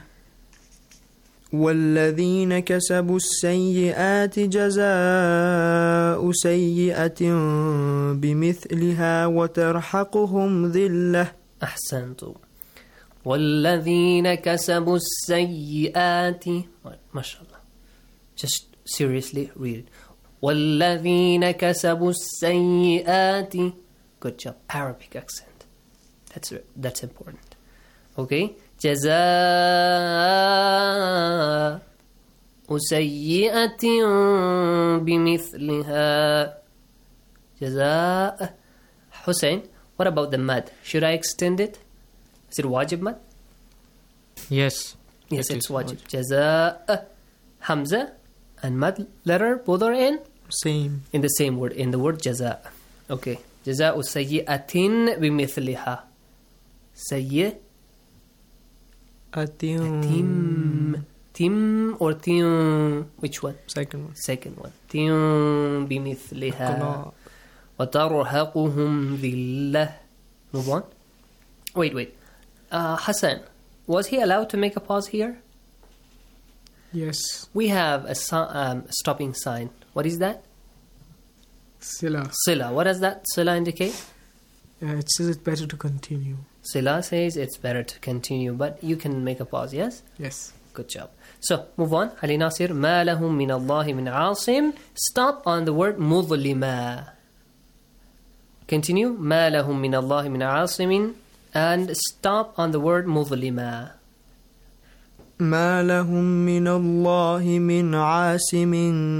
Speaker 12: والذين كسبوا السيئات جزاء سيئة بمثلها وترحقهم ذلة.
Speaker 11: أحسنتم. والذين كسبوا السيئات, ما شاء الله. Just seriously read it. وَالَّذِينَ كَسَبُوا السَّيِّئَاتِ. Good job. Arabic accent. That's that's important. Okay. جَزَاءُ سَيِّئَةٍ بِمِثْلِهَا. جَزَاء. Hussein, what about the mad? Should I extend it? Is it wajib mad?
Speaker 12: Yes.
Speaker 11: Yes, it it's wajib. جَزَاء. Hamza and mad letter, both are in?
Speaker 12: Same.
Speaker 11: In the same word, in the word jaza. Okay. Jaza'u sayyi'atin bimithliha. Sayyi'
Speaker 12: atim.
Speaker 11: Tim. Tim or tim? Which one?
Speaker 12: Second one.
Speaker 11: Second one. Tim bimithliha. وَتَرْهَقُهُمْ ذِلَّةٌ. Move on. Wait, wait. Uh, Hassan, was he allowed to make a pause here?
Speaker 12: Yes.
Speaker 11: We have a so- um, stopping sign. What is that?
Speaker 12: Sila.
Speaker 11: Sila. What does that Sila indicate?
Speaker 12: Yeah, it says it's better to continue.
Speaker 11: Sila says it's better to continue, but you can make a pause, yes?
Speaker 12: Yes.
Speaker 11: Good job. So, move on. Ali Nasir, مَا لَهُم مِّنَ اللَّهِ مِنْ عَاصِمٍ. Stop on the word مُظْلِمًا. Continue. مَا لَهُم مِّنَ اللَّهِ مِنْ عَاصِمٍ. And stop on the word مُظْلِمًا.
Speaker 12: ما لهم من الله من عاصم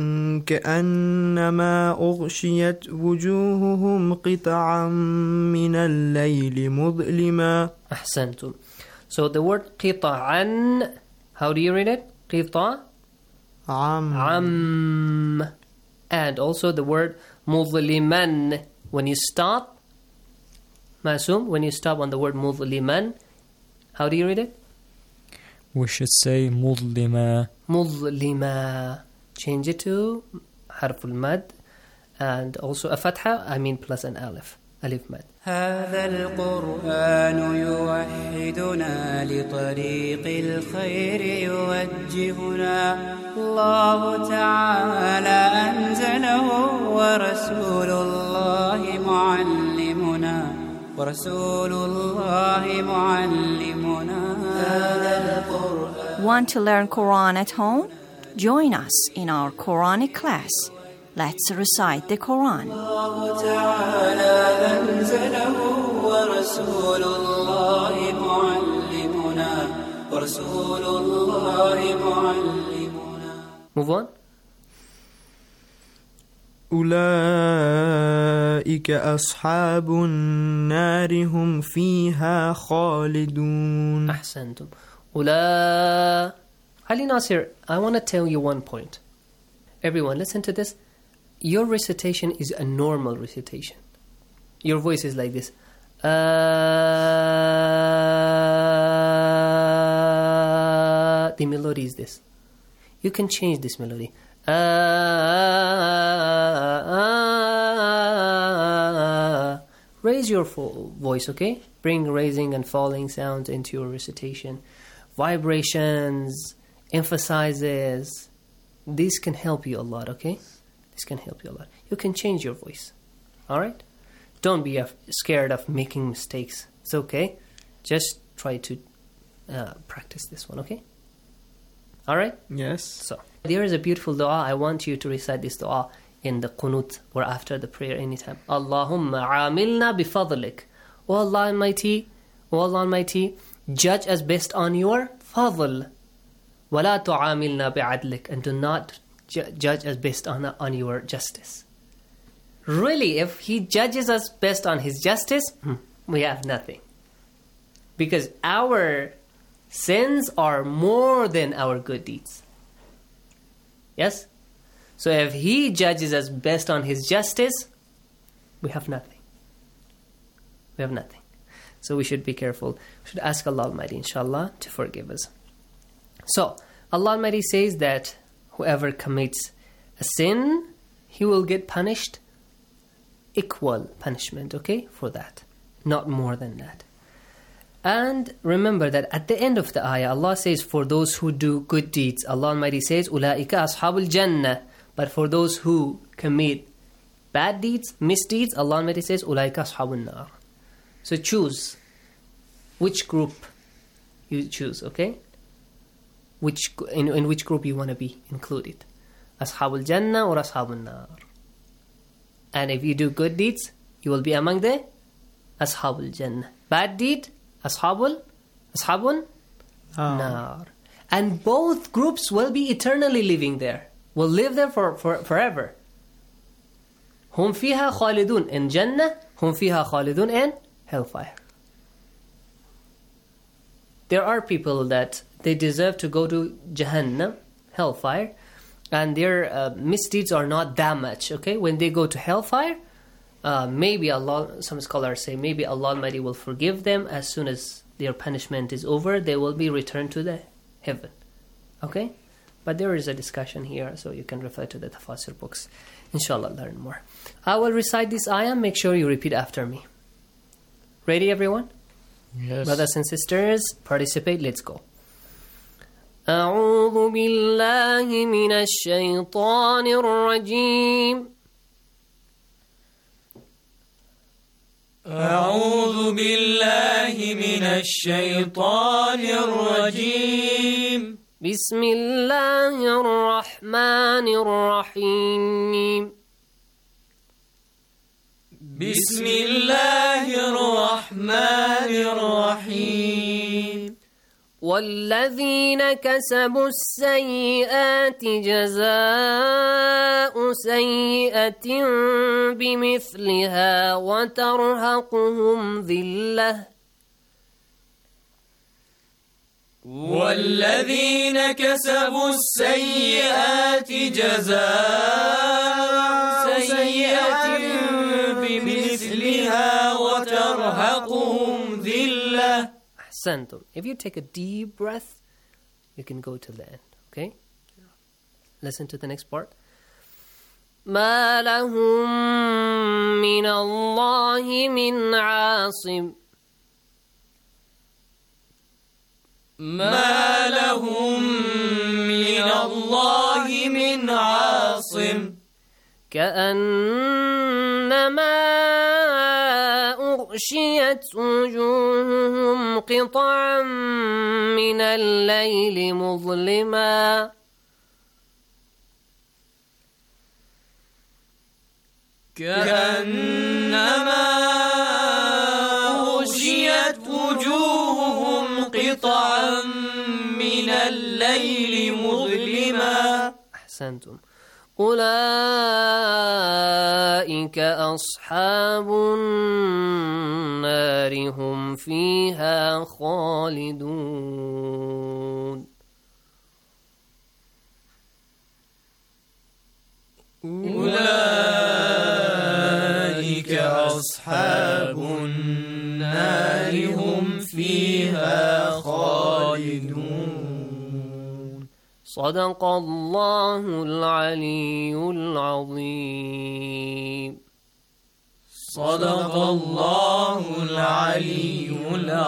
Speaker 12: كأنما أغشيت وجوههم قطعا من الليل مظلما.
Speaker 11: أحسنتم. So the word قطعا, how do you read it? قطع
Speaker 12: عم.
Speaker 11: عم. And also the word مظلما. When you stop, Masum, when you stop on the word مظلما, how do you read it?
Speaker 12: We should say مظلما.
Speaker 11: مظلما. Change it to حرف المد and also a fatha, I mean plus an alif. Alif mad.
Speaker 14: هذا القرآن يوحدنا لطريق الخير يوجهنا الله تعالى أنزله ورسول الله معلمنا ورسول الله معلمنا هذا القرآن.
Speaker 5: Want to learn Quran at home? Join us in our Quranic class. Let's recite the Quran.
Speaker 14: الله تعالى أنزله ورسول الله معلمنا ورسول الله معلمنا.
Speaker 11: Move on.
Speaker 12: أولئك أصحاب النار هم فيها خالدون.
Speaker 11: أحسنتم. أولئك. Ali Nasir, I want to tell you one point. Everyone, listen to this. Your recitation is a normal recitation. your voice is like this. Uh, the melody is this. You can change this melody. Uh, uh, raise your fo- voice, okay? Bring raising and falling sounds into your recitation. Vibrations, emphasizes. These can help you a lot, okay? This can help you a lot. You can change your voice, all right? Don't be af- scared of making mistakes. It's okay. Just try to uh, practice this one, okay? All right?
Speaker 12: Yes.
Speaker 11: So, there is a beautiful dua. I want you to recite this dua in the qunut or after the prayer anytime. Allahumma amilna bifadlik. O Allah Almighty, O Allah Almighty, judge us based on your fadl. وَلَا تُعَامِلْنَا بِعَدْلِكَ. And do not ju- judge us based on, on your justice. Really, if he judges us based on his justice, we have nothing. Because our sins are more than our good deeds. Yes? So if he judges us based on his justice, we have nothing. We have nothing. So we should be careful. We should ask Allah Almighty, inshallah, to forgive us. So, Allah Almighty says that whoever commits a sin, he will get punished equal punishment, okay, for that. Not more than that. And remember that at the end of the ayah, Allah says, for those who do good deeds, Allah Almighty says, أُولَٰئِكَ أَصْحَابُ الْجَنَّةِ. But for those who commit bad deeds, misdeeds, Allah Almighty says, أُولَٰئِكَ أَصْحَابُ النَّارِ. So choose which group you choose, okay? Which in, in which group you want to be included. Ashabul Jannah or Ashabul Nar. And if you do good deeds, you will be among the Ashabul Jannah. Bad deed, Ashabul, Ashabun
Speaker 12: Oh.
Speaker 11: Nar. And both groups will be eternally living there. Will live there for, for forever. Hum fiha khalidun in Jannah, hum fiha khalidun in hellfire. There are people that they deserve to go to Jahannam, hellfire, and their uh, misdeeds are not that much, okay? When they go to hellfire, uh, maybe Allah, some scholars say, maybe Allah Almighty will forgive them as soon as their punishment is over, they will be returned to the heaven, okay? But there is a discussion here, so you can refer to the tafsir books. Inshallah, learn more. I will recite this ayah, make sure you repeat after me. Ready, everyone?
Speaker 12: Yes.
Speaker 11: Brothers and sisters, participate, let's go. أعوذ بالله من الشيطان الرجيم
Speaker 15: أعوذ بالله من الشيطان الرجيم
Speaker 11: بسم الله الرحمن الرحيم
Speaker 15: بسم الله الرحمن الرحيم
Speaker 11: والذين كسبوا السيئات جزاء سيئة بمثلها وترهقهم ذلة
Speaker 15: والذين كسبوا السيئات جزاء سيئة بمثلها وترهقهم ذلة.
Speaker 11: أحسنتم. If you take a deep breath, you can go to the end, okay? Listen to the next part. ما لهم من الله من عاصم
Speaker 15: ما لهم من الله من عاصم
Speaker 11: كأنما أغشيت وجوههم قطعا من الليل مظلما
Speaker 15: كأنما أغشيت وجوههم قطعا من الليل مظلما.
Speaker 11: أحسنتم. أولئك أصحاب النار هم فيها خالدون.
Speaker 15: أولئك أصحاب
Speaker 11: خالدون صدق الله العلي العظيم
Speaker 15: صدق الله العلي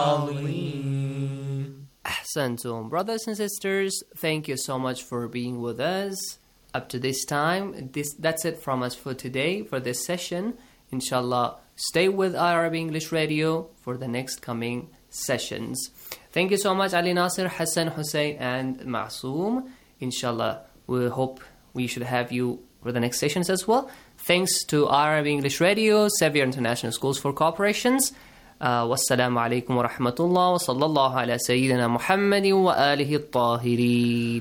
Speaker 15: العظيم.
Speaker 11: Ahsantum. Brothers and sisters, thank you so much for being with us up to this time. This That's it from us for today, for this session. Inshallah, stay with Arabic English Radio for the next coming sessions. Thank you so much, Ali Nasir, Hassan, Hussein, and Masoom. Inshallah, we hope we should have you for the next sessions as well. Thanks to Arabic English Radio, Xavier International Schools for Cooperations. Uh, wassalamu alaikum wa rahmatullah wa sallallahu ala sayyidina Muhammadin wa alihi at-tahirin.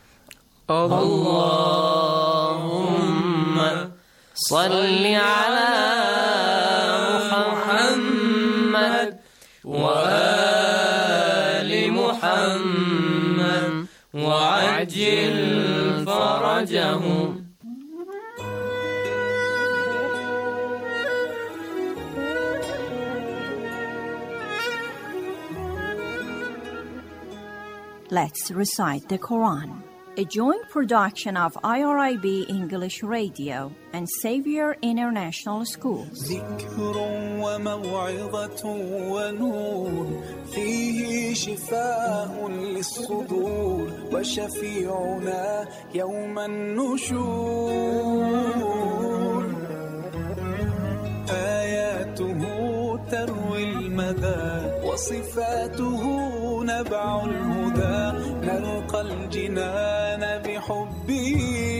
Speaker 11: Allahumma salli ala Muhammad wa ali Muhammad wa ajil farajahum.
Speaker 16: Let's recite the Quran, a joint production of I R I B English Radio and Xavier International Schools.
Speaker 10: ذكر وموعظة ونور فيه شفاء للصدور وشفيعنا يوم النشور آياته تروي المدى وصفاته نبع الهدى نلقى الجنان بحبه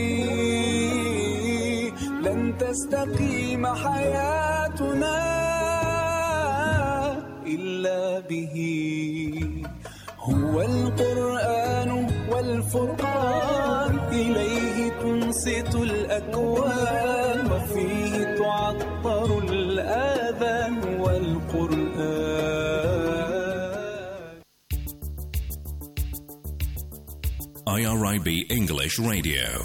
Speaker 10: لن تستقيم حياتنا إلا به هو القرآن والفرقان إليه تنصت الأكوان وفيه تعطر الآذان والقرآن.
Speaker 17: I R I B English Radio.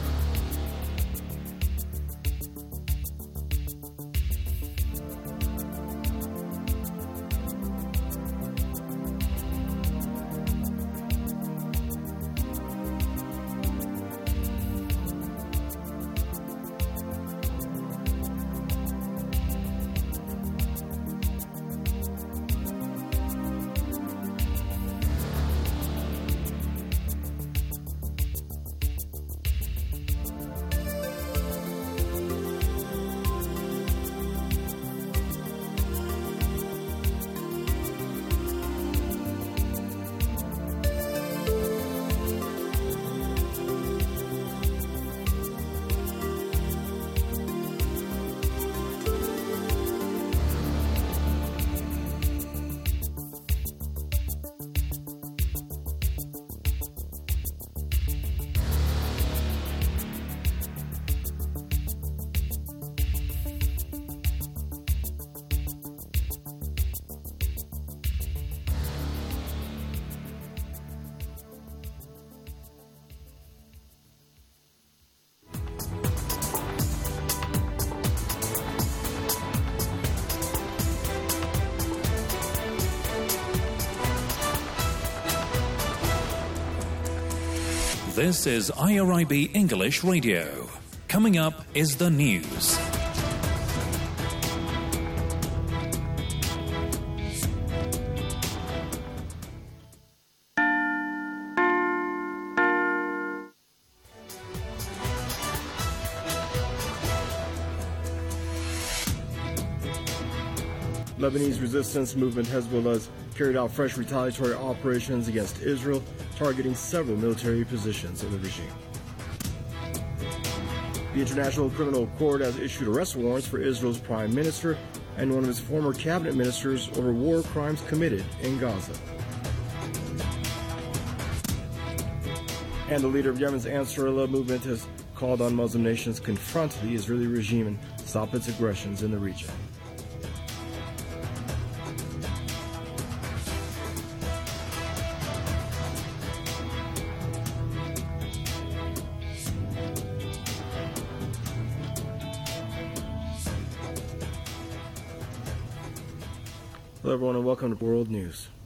Speaker 17: This is I R I B English Radio. Coming up is the news.
Speaker 18: Lebanese resistance movement Hezbollah's carried out fresh retaliatory operations against Israel, targeting several military positions of the regime. The International Criminal Court has issued arrest warrants for Israel's prime minister and one of his former cabinet ministers over war crimes committed in Gaza. And the leader of Yemen's Ansarullah movement has called on Muslim nations to confront the Israeli regime and stop its aggressions in the region. Hello everyone and welcome to World News.